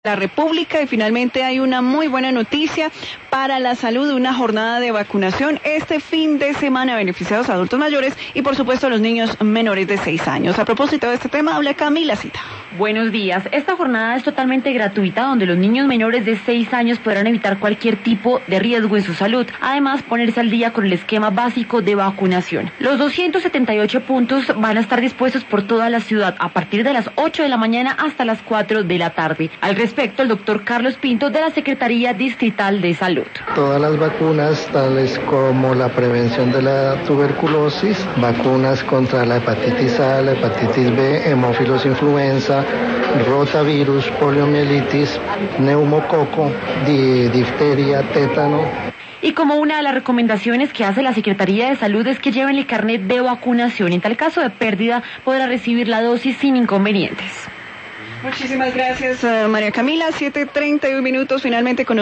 la República y finalmente hay una muy buena noticia para la salud, una jornada de vacunación este fin de semana beneficiados a adultos mayores y por supuesto a los niños menores de 6 años. A propósito de este tema, habla Camila Cita. Buenos días. Esta jornada es totalmente gratuita donde los niños menores de 6 años podrán evitar cualquier tipo de riesgo en su salud. Además, ponerse al día con el esquema básico de vacunación. Los 278 puntos van a estar dispuestos por toda la ciudad a partir de las 8 de la mañana hasta las 4 de la tarde. Al respecto, el doctor Carlos Pinto de la Secretaría Distrital de Salud. Todas las vacunas, tales como la prevención de la tuberculosis, vacunas contra la hepatitis A, la hepatitis B, hemófilos influenza, rotavirus, poliomielitis, neumococo, difteria, tétano. Y como una de las recomendaciones que hace la Secretaría de Salud es que lleven el carnet de vacunación. En tal caso de pérdida, podrá recibir la dosis sin inconvenientes. Muchísimas gracias, María Camila. 7:31 finalmente con